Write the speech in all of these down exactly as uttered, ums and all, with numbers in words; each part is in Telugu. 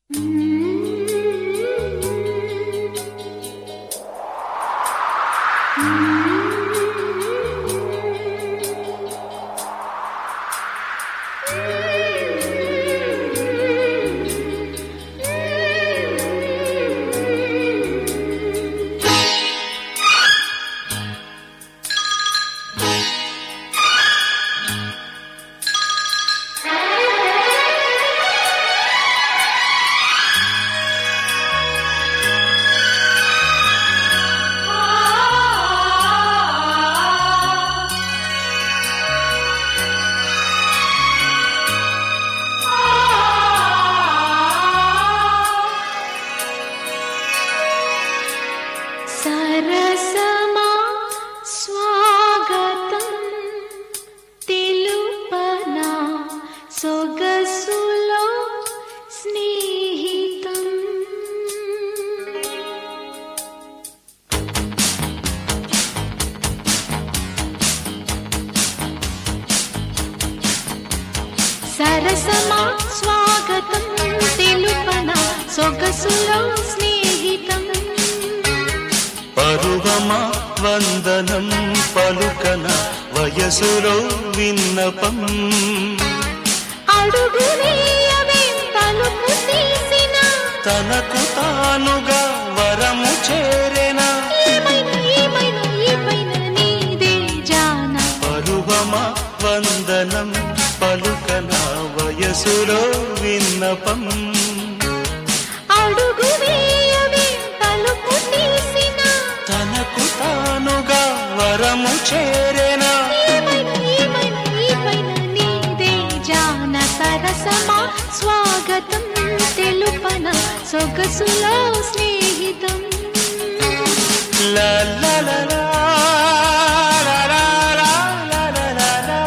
సరసమా స్వాగతం తెలుపనా సొగసులో స్నేహితం సరసమా స్వాగతం తెలుపనా సొగసులో స్నేహితం పరువమా వందనం పలుకన వయసులో విన్నపం అడుగునేయమే తలుపు తీసిన తనకు తానుగా వరము చేరెనా ఏమైనా ఏమైనా ఏమైనా నీదే జానా పరువమా వందనం పలుకన వయసులో విన్నపం అడుగునేయమే తలుపు తీసిన తనకు తానుగా వరము చేరెనా ఏమైనా ఏమైనా ఏమైనా నీదే జానా సరసమా స్వాగతం తెలుపనా సొగసులో స్నేహితం లా లా లా లా లా లా లా లా లా లా లా.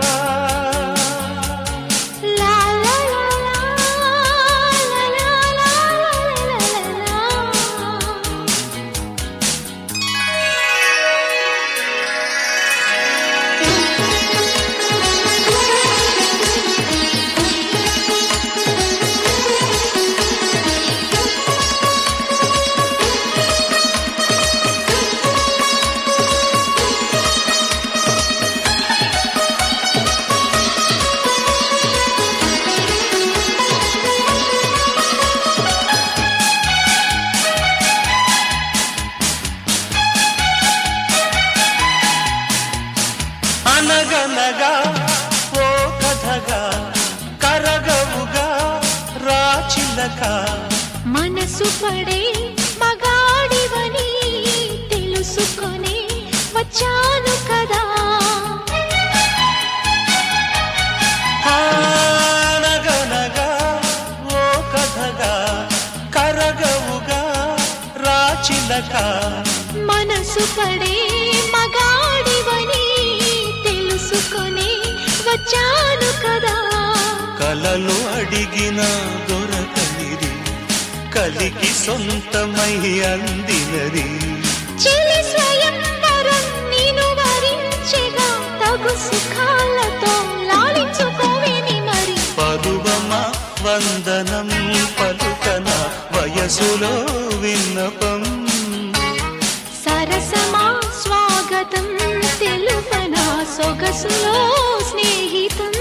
లా లా లా లా లా లా లా లా లా. అనగనగా ఓ కథగా కరగవుగా రాచిలక మనసు పడే మగాడివని తెలుసుకొని వచ్చాను కదా అనగనగా ఓ కథగా కరగవుగా రాచిలక మనసు పడే మగాడివని తెలుసుకొని వచ్చాను కదా కలలు అడిగిన దొరకనిది కలికి సొంతమై అందినది చెలి స్వయంవరం నిన్ను వరించెగా తగు సుఖాలతో లాలించుకోవేమి మరి పరువమా వందనం పలుకన వయసులో విన్నపం సరసమా స్వాగతం తెలుపనా సొగసులో స్నేహితం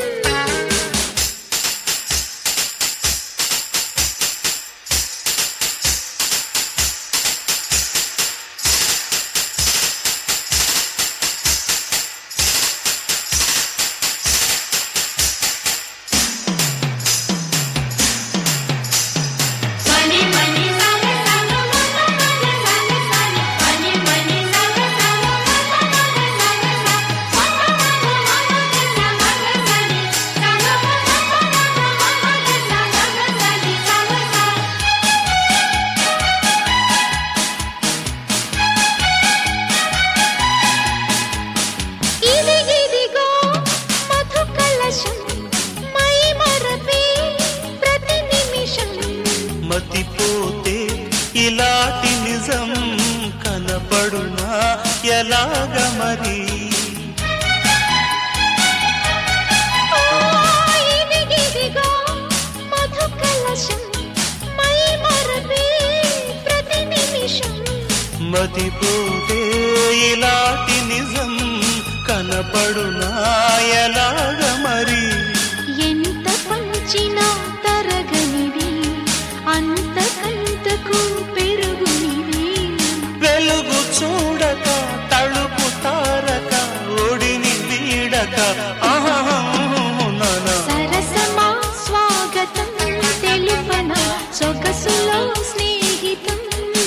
మని మని సాగ సాగ మన మన సాగ సాగ మని మని సాగ సాగ మన మన సాగ సాగ మన మన సాగ సాగ సాగ సాగ ఇది ఇదిగో మధు కలశం మై మరపే ప్రతి నిమిషం మతిపోతే ఇలాంటి నిజం కనపడునా ఎలాగ మరి ఇది ఇదిగో మధు కలశం మతిపోతే ఇలాంటి నిజం కనపడునాయలాగ మరి ఎంత పంచినా తరగనివి అంతకంతకు పెరుగునివి వెలుగు చూడక తలుపు తారక ఒడిని వీడక సరసమా స్వాగతం తెలుపన సొగసులో స్నేహితం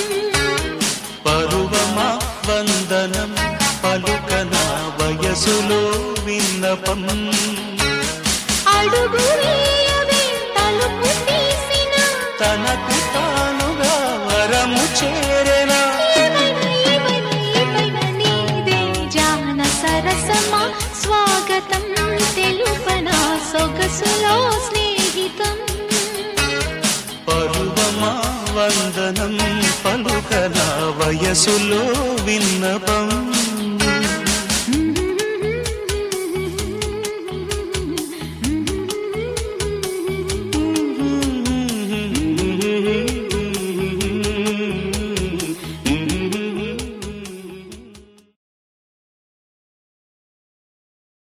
పరువమా వందనం పలుకన వయసులో విన్నపం అడుగు వేయవే తలుపు తీసిన తనకు తానుగా వరము చేరెనా జాన సరసమా స్వాగతం తెలుపన సొగసులో స్నేహితం పరువమా వందనం పలుకన వయసులో విన్నపం